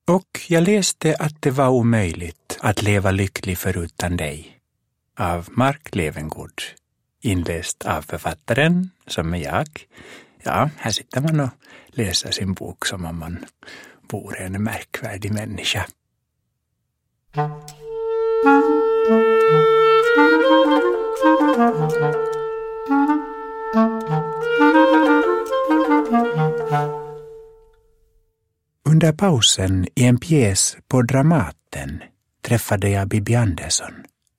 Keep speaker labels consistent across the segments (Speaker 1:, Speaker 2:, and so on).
Speaker 1: Och jag läste att det var omöjligt att leva lycklig förutan dig. Av Mark Levengood. Inläst av författaren, som är jag. Ja, här sitter man och läser sin bok som om man vore en märkvärdig människa. Under pausen i en pjäs på Dramaten träffade jag Bibi Andersson.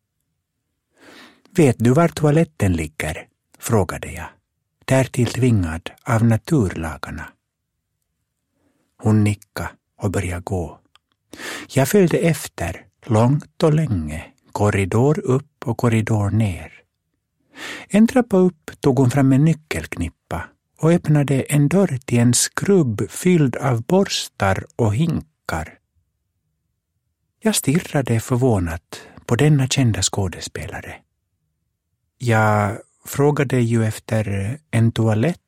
Speaker 1: Vet du var toaletten ligger? Frågade jag, därtill tvingad av naturlagarna. Hon nickade och började gå. Jag följde efter, långt och länge, korridor upp och korridor ner. En trappa upp tog hon fram en nyckelknippa och öppnade en dörr till en skrubb fylld av borstar och hinkar. Jag stirrade förvånat på denna kända skådespelare. Jag frågade ju efter en toalett.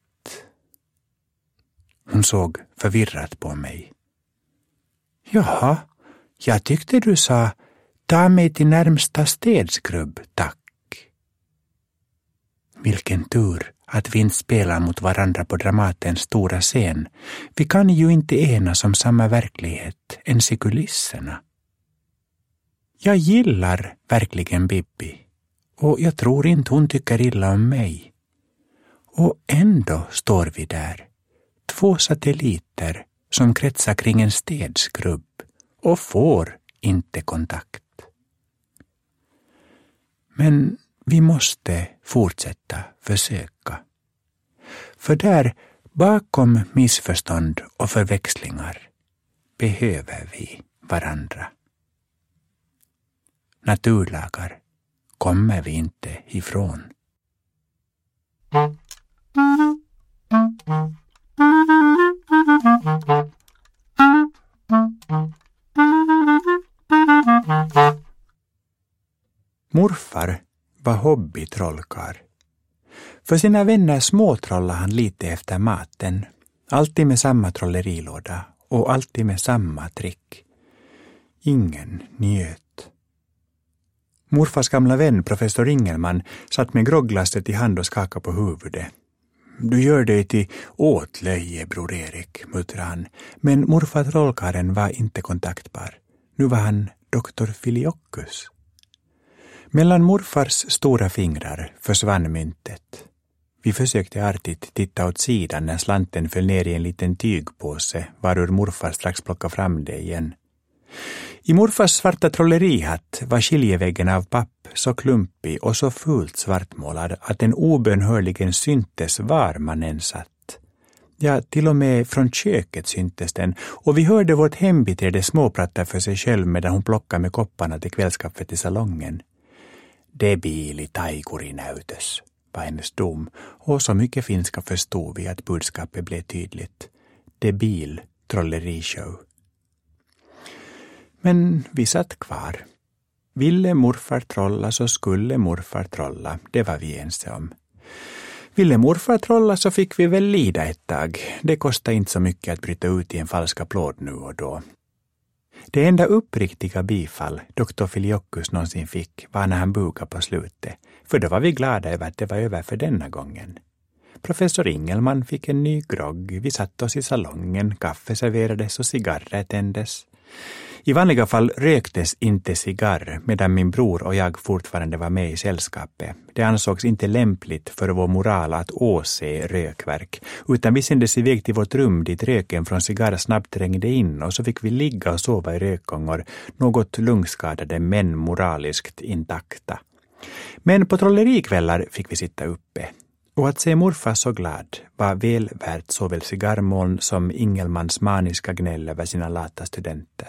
Speaker 1: Hon såg förvirrat på mig. Jaha, jag tyckte du sa, ta mig till närmsta städskrubb, tack. Vilken tur att vi inte spelar mot varandra på Dramatens stora scen. Vi kan ju inte enas om samma verklighet ens i kulisserna. Jag gillar verkligen Bibi. Och jag tror inte hon tycker illa om mig. Och ändå står vi där. 2 satelliter som kretsar kring en städskrubb och får inte kontakt. Men vi måste fortsätta försöka. För där, bakom missförstånd och förväxlingar, behöver vi varandra. Naturlagar kommer vi inte ifrån. Morfar var hobbytrollkar. För sina vänner småtrollade han lite efter maten. Alltid med samma trollerilåda och alltid med samma trick. Ingen njöt. Morfars gamla vän, professor Ingelman, satt med grogglasset i hand och skakade på huvudet. Du gör dig till åtlöje, bror Erik, muttrade han. Men morfar trollkaren var inte kontaktbar. Nu var han doktor Filioccus. Mellan morfars stora fingrar försvann myntet. Vi försökte artigt titta åt sidan när slanten föll ner i en liten tygpåse, varur morfar strax plockade fram det igen. I morfars svarta trollerihatt var skiljeväggen av papp så klumpig och så fult svartmålad att den obönhörligen syntes var man än satt. Ja, till och med från köket syntes den, och vi hörde vårt hembiträde småprata för sig själv medan hon plockade med kopparna till kvällskaffet i salongen. Debili taikuri näytös, var hennes dom, och så mycket finska förstod vi att budskapet blev tydligt. Debil trollerishow. Men vi satt kvar. Ville morfar trolla så skulle morfar trolla, det var vi ense om. Ville morfar trolla så fick vi väl lida ett tag. Det kostade inte så mycket att bryta ut i en falsk applåd nu och då. Det enda uppriktiga bifall doktor Filioccus någonsin fick var när han bugade på slutet, för då var vi glada över att det var över för denna gången. Professor Ingelman fick en ny grogg, vi satt oss i salongen, kaffe serverades och cigarrer tändes. I vanliga fall röktes inte cigarr medan min bror och jag fortfarande var med i sällskapet. Det ansågs inte lämpligt för vår moral att åse rökverk, utan vi sändes iväg till vårt rum dit röken från cigarr snabbt trängde in, och så fick vi ligga och sova i rökgångor, något lungskadade men moraliskt intakta. Men på trollerikvällar fick vi sitta uppe. Och att se morfar så glad var väl värt såväl cigarrmoln som Ingelmans maniska gnäll över sina lata studenter.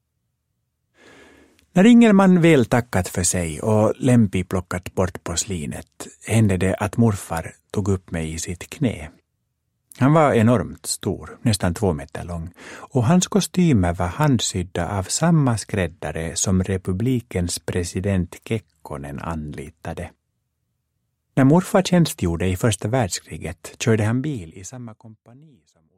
Speaker 1: När Ingelman väl tackat för sig och Lempi plockat bort porslinet hände det att morfar tog upp mig i sitt knä. Han var enormt stor, nästan 2 meter lång, och hans kostymer var handsydda av samma skräddare som republikens president Kekkonen anlitade. När morfar tjänstgjorde i första världskriget körde han bil i samma kompani som